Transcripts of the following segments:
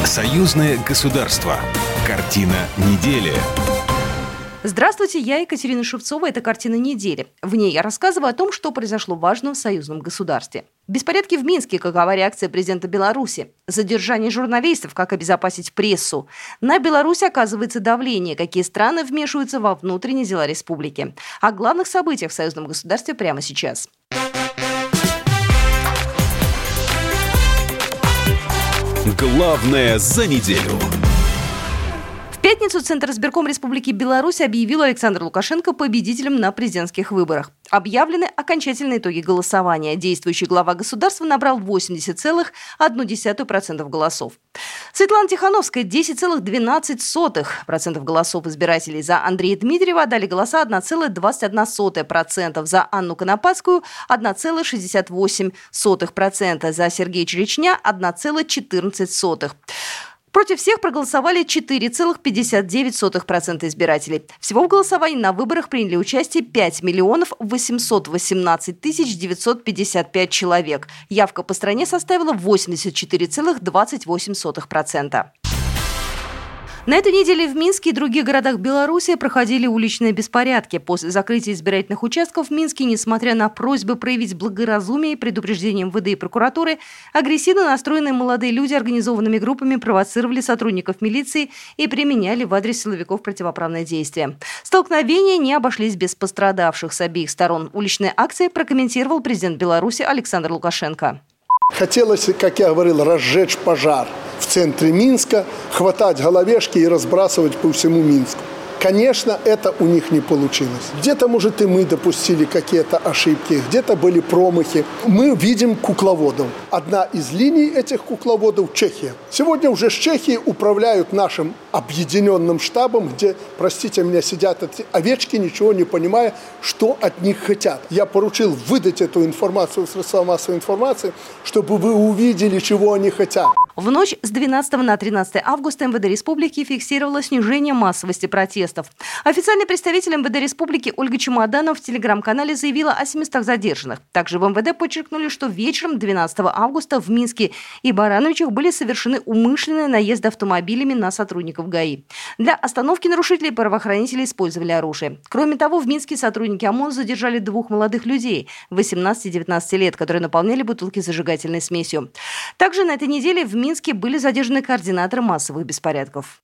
Союзное государство. Картина недели. Здравствуйте, я Екатерина Шевцова. Это «Картина недели». В ней я рассказываю о том, что произошло важно в союзном государстве. Беспорядки в Минске, какова реакция президента Беларуси? Задержание журналистов, как обезопасить прессу? На Беларусь оказывается давление, какие страны вмешиваются во внутренние дела республики. О главных событиях в союзном государстве прямо сейчас. Главное за неделю. В пятницу Центр избирком Республики Беларусь объявил Александра Лукашенко победителем на президентских выборах. Объявлены окончательные итоги голосования. Действующий глава государства набрал 80,1% голосов. Светлана Тихановская 10,12% голосов избирателей. За Андрея Дмитриева отдали голоса 1,21%. За Анну Конопадскую 1,68%. За Сергея Черечня 1,14%. Против всех проголосовали 4,59% избирателей. Всего в голосовании на выборах приняли участие 5 818 955 человек. Явка по стране составила 84,28%. На этой неделе в Минске и других городах Беларуси проходили уличные беспорядки. После закрытия избирательных участков в Минске, несмотря на просьбы проявить благоразумие и предупреждение МВД и прокуратуры, агрессивно настроенные молодые люди организованными группами провоцировали сотрудников милиции и применяли в адрес силовиков противоправные действия. Столкновения не обошлись без пострадавших с обеих сторон. Уличные акции прокомментировал президент Беларуси Александр Лукашенко. Хотелось, как я говорил, разжечь пожар в центре Минска, хватать головешки и разбрасывать по всему Минску. Конечно, это у них не получилось. Где-то, может, и мы допустили какие-то ошибки, где-то были промахи. Мы видим кукловодов. Одна из линий этих кукловодов – Чехия. Сегодня уже с Чехией управляют нашим объединенным штабом, где, простите меня, сидят эти овечки, ничего не понимая, что от них хотят. Я поручил выдать эту информацию в средства массовой информации, чтобы вы увидели, чего они хотят. В ночь с 12 на 13 августа МВД Республики фиксировало снижение массовости протестов. Официальный представитель МВД Республики Ольга Чемоданова в телеграм-канале заявила о 700 задержанных. Также в МВД подчеркнули, что вечером 12 августа в Минске и Барановичах были совершены умышленные наезды автомобилями на сотрудников ГАИ. Для остановки нарушителей правоохранители использовали оружие. Кроме того, в Минске сотрудники ОМОН задержали двух молодых людей 18 и 19 лет, которые наполняли бутылки зажигательной смесью. Также на этой неделе в Минске были задержаны координаторы массовых беспорядков.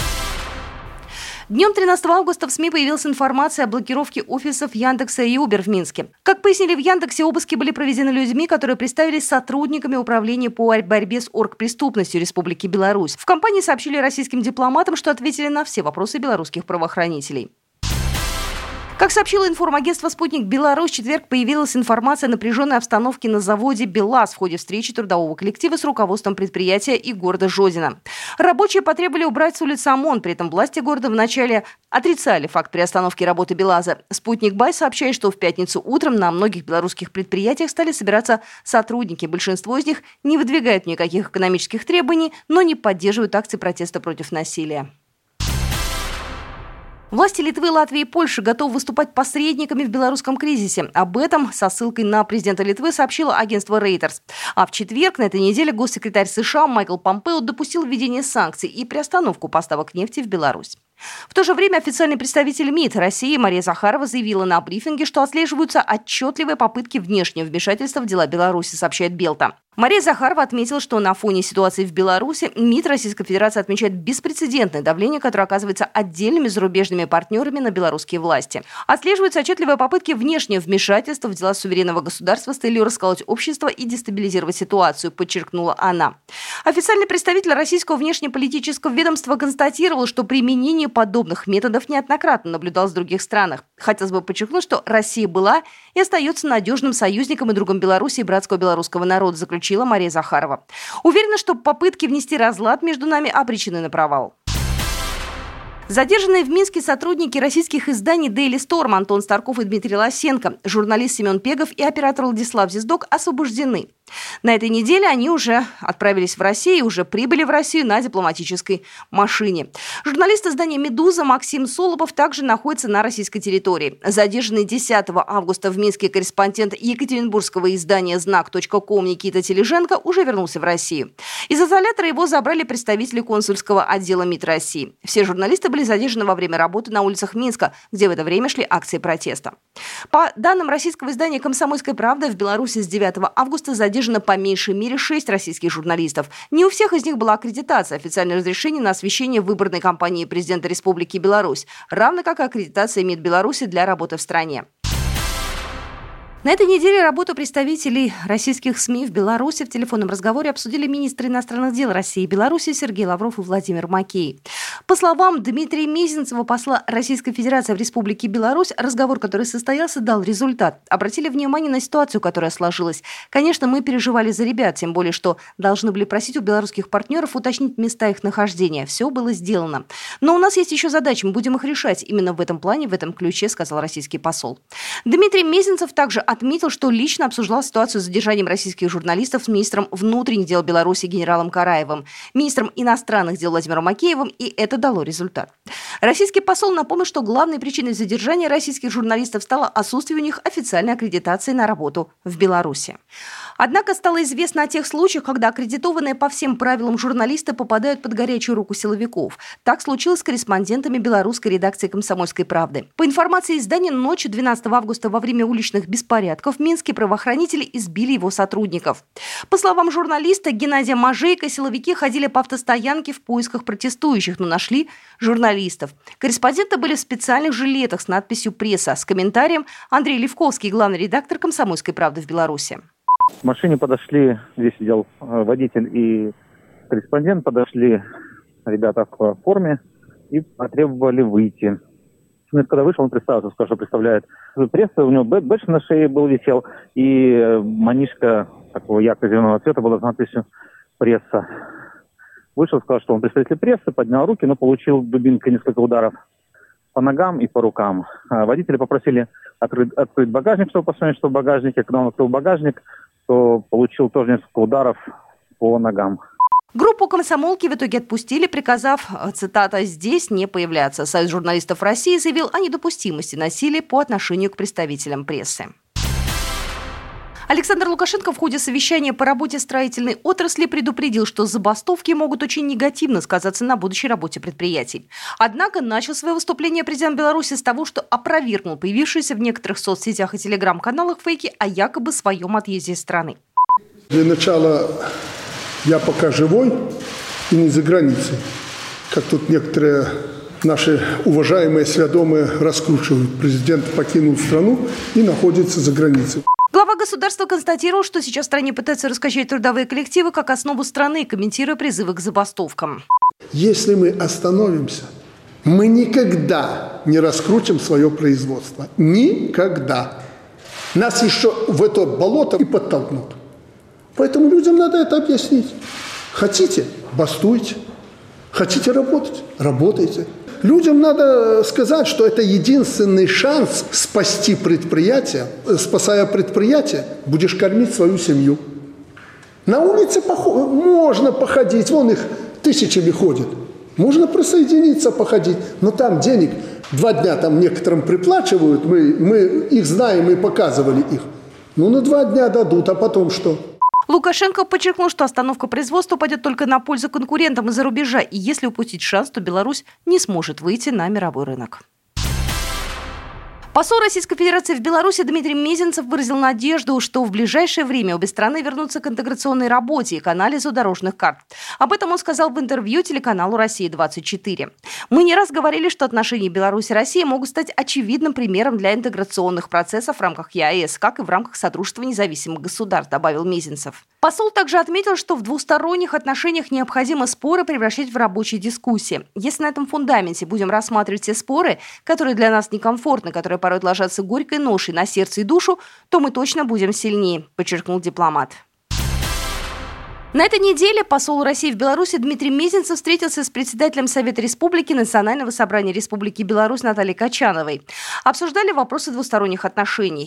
Днем 13 августа в СМИ появилась информация о блокировке офисов Яндекса и Uber в Минске. Как пояснили в Яндексе, обыски были проведены людьми, которые представились сотрудниками Управления по борьбе с оргпреступностью Республики Беларусь. В компании сообщили российским дипломатам, что ответили на все вопросы белорусских правоохранителей. Как сообщило информагентство «Спутник Беларусь», в четверг появилась информация о напряженной обстановке на заводе «БелАЗ» в ходе встречи трудового коллектива с руководством предприятия и города Жодино. Рабочие потребовали убрать с улицы ОМОН, при этом власти города вначале отрицали факт приостановки работы «БелАЗа». «Спутник Бай» сообщает, что в пятницу утром на многих белорусских предприятиях стали собираться сотрудники. Большинство из них не выдвигают никаких экономических требований, но не поддерживают акции протеста против насилия. Власти Литвы, Латвии и Польши готовы выступать посредниками в белорусском кризисе. Об этом со ссылкой на президента Литвы сообщило агентство Reuters. А в четверг на этой неделе госсекретарь США Майкл Помпео допустил введение санкций и приостановку поставок нефти в Беларусь. В то же время официальный представитель МИД России Мария Захарова заявила на брифинге, что отслеживаются отчетливые попытки внешнего вмешательства в дела Беларуси, сообщает Белта. Мария Захарова отметила, что на фоне ситуации в Беларуси МИД Российской Федерации отмечает беспрецедентное давление, которое оказывается отдельными зарубежными партнерами на белорусские власти. Отслеживаются отчетливые попытки внешнего вмешательства в дела суверенного государства с целью расколоть общество и дестабилизировать ситуацию, подчеркнула она. Официальный представитель российского внешнеполитического ведомства констатировал, что применение подобных методов неоднократно наблюдалось в других странах. Хотелось бы подчеркнуть, что Россия была и остается надежным союзником и другом Беларуси и братского белорусского народа, заключила Мария Захарова. Уверена, что попытки внести разлад между нами обречены на провал. Задержанные в Минске сотрудники российских изданий Daily Storm Антон Старков и Дмитрий Лосенко, журналист Семен Пегов и оператор Владислав Зиздок освобождены. На этой неделе они уже отправились в Россию и уже прибыли в Россию на дипломатической машине. Журналист издания «Медуза» Максим Солопов также находится на российской территории. Задержанный 10 августа в Минске корреспондент екатеринбургского издания «Знак.ком» Никита Тележенко уже вернулся в Россию. Из изолятора его забрали представители консульского отдела МИД России. Все журналисты были задержаны во время работы на улицах Минска, где в это время шли акции протеста. По данным российского издания «Комсомольская правда», в Беларуси с 9 августа задержано по меньшей мере 6 российских журналистов. Не у всех из них была аккредитация, официальное разрешение на освещение выборной кампании президента Республики Беларусь, равно как и аккредитация МИД Беларуси для работы в стране. На этой неделе работу представителей российских СМИ в Беларуси в телефонном разговоре обсудили министры иностранных дел России и Беларуси Сергей Лавров и Владимир Макей. По словам Дмитрия Мезенцева, посла Российской Федерации в Республике Беларусь, разговор, который состоялся, дал результат. Обратили внимание на ситуацию, которая сложилась. Конечно, мы переживали за ребят, тем более, что должны были просить у белорусских партнеров уточнить места их нахождения. Все было сделано. Но у нас есть еще задачи, мы будем их решать. Именно в этом плане, в этом ключе, сказал российский посол. Дмитрий Мезенцев также отметил, что лично обсуждал ситуацию с задержанием российских журналистов с министром внутренних дел Беларуси генералом Караевым, министром иностранных дел Владимиром Макеевым, и это дало результат. Российский посол напомнил, что главной причиной задержания российских журналистов стало отсутствие у них официальной аккредитации на работу в Беларуси. Однако стало известно о тех случаях, когда аккредитованные по всем правилам журналисты попадают под горячую руку силовиков. Так случилось с корреспондентами белорусской редакции «Комсомольской правды». По информации издания, ночью 12 августа во время уличных беспорядков в Минске правоохранители избили его сотрудников. По словам журналиста Геннадия Можейко, силовики ходили по автостоянке в поисках протестующих, но нашли журналистов. Корреспонденты были в специальных жилетах с надписью «Пресса». С комментарием Андрей Левковский, главный редактор «Комсомольской правды» в Беларуси. К машине подошли, здесь сидел водитель и корреспондент, подошли ребята в форме и потребовали выйти. Когда вышел, он представился, сказал, что представляет прессу, у него бэдж на шее был висел, и манишка такого ярко-зеленого цвета была с надписью «Пресса». Вышел, сказал, что он представитель прессы, поднял руки, но получил дубинкой несколько ударов по ногам и по рукам. Водители попросили открыть багажник, чтобы посмотреть, что в багажнике. Когда он открыл багажник, то получил тоже несколько ударов по ногам. Группу комсомолки в итоге отпустили, приказав, цитата, «здесь не появляться». Союз журналистов России заявил о недопустимости насилия по отношению к представителям прессы. Александр Лукашенко в ходе совещания по работе строительной отрасли предупредил, что забастовки могут очень негативно сказаться на будущей работе предприятий. Однако начал свое выступление президент Беларуси с того, что опровергнул появившиеся в некоторых соцсетях и телеграм-каналах фейки о якобы своем отъезде из страны. Для начала я пока живой и не за границей, как тут некоторые наши уважаемые, сведомые раскручивают. Президент покинул страну и находится за границей. Глава государства констатировал, что сейчас в стране пытаются раскачать трудовые коллективы как основу страны, комментируя призывы к забастовкам. Если мы остановимся, мы никогда не раскрутим свое производство. Никогда. Нас еще в это болото и подтолкнут. Поэтому людям надо это объяснить. Хотите – бастуйте. Хотите работать – работайте. Людям надо сказать, что это единственный шанс спасти предприятие. Спасая предприятие, будешь кормить свою семью. На улице можно походить, вон их тысячами ходят. Можно присоединиться, походить, но там денег 2 дня там некоторым приплачивают, мы их знаем и показывали их. Ну, на 2 дня дадут, а потом что? Лукашенко подчеркнул, что остановка производства пойдет только на пользу конкурентам из-за рубежа, и если упустить шанс, то Беларусь не сможет выйти на мировой рынок. Посол Российской Федерации в Беларуси Дмитрий Мезенцев выразил надежду, что в ближайшее время обе страны вернутся к интеграционной работе и к анализу дорожных карт. Об этом он сказал в интервью телеканалу «Россия-24». «Мы не раз говорили, что отношения Беларуси и России могут стать очевидным примером для интеграционных процессов в рамках ЕАЭС, как и в рамках Содружества независимых государств», добавил Мезенцев. Посол также отметил, что в двусторонних отношениях необходимо споры превращать в рабочие дискуссии. Если на этом фундаменте будем рассматривать те споры, которые для нас некомфортны, которые порой ложатся горькой ношей на сердце и душу, то мы точно будем сильнее, подчеркнул дипломат. На этой неделе посол России в Беларуси Дмитрий Мезенцев встретился с председателем Совета Республики Национального собрания Республики Беларусь Натальей Качановой. Обсуждали вопросы двусторонних отношений.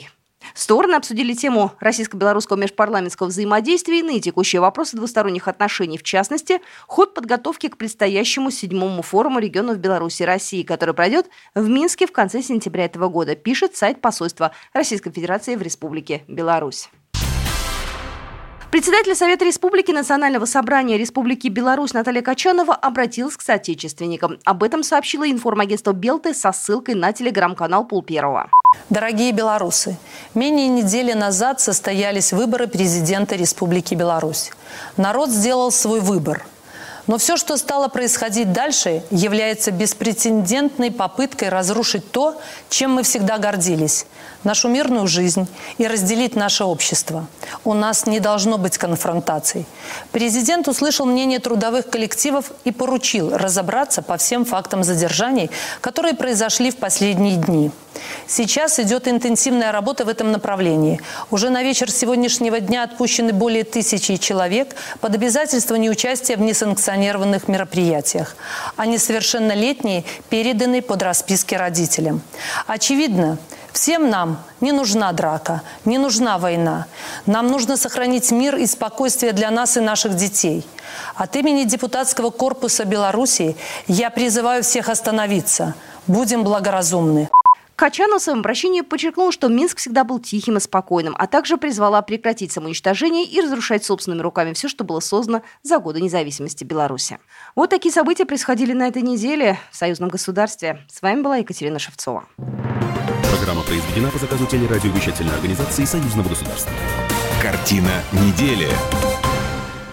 Стороны обсудили тему российско-белорусского межпарламентского взаимодействия и иные текущие вопросы двусторонних отношений, в частности, ход подготовки к предстоящему 7-му форуму регионов Беларуси и России, который пройдет в Минске в конце сентября этого года, пишет сайт посольства Российской Федерации в Республике Беларусь. Председатель Совета Республики Национального собрания Республики Беларусь Наталья Качанова обратилась к соотечественникам. Об этом сообщило информагентство «Белты» со ссылкой на телеграм-канал Пул-1. Дорогие белорусы, менее недели назад состоялись выборы президента Республики Беларусь. Народ сделал свой выбор. Но все, что стало происходить дальше, является беспрецедентной попыткой разрушить то, чем мы всегда гордились – нашу мирную жизнь и разделить наше общество. У нас не должно быть конфронтаций. Президент услышал мнение трудовых коллективов и поручил разобраться по всем фактам задержаний, которые произошли в последние дни. Сейчас идет интенсивная работа в этом направлении. Уже на вечер сегодняшнего дня отпущены более 1000 человек под обязательство неучастия в несанкционированных мероприятиях. А несовершеннолетние переданы под расписки родителям. Очевидно, всем нам не нужна драка, не нужна война. Нам нужно сохранить мир и спокойствие для нас и наших детей. От имени депутатского корпуса Белоруссии я призываю всех остановиться. Будем благоразумны. Качанов в своем обращении подчеркнул, что Минск всегда был тихим и спокойным, а также призвала прекратить самоуничтожение и разрушать собственными руками все, что было создано за годы независимости Беларуси. Вот такие события происходили на этой неделе в союзном государстве. С вами была Екатерина Шевцова. Программа произведена по заказу телерадиовещательной организации Союзного государства. Картина недели.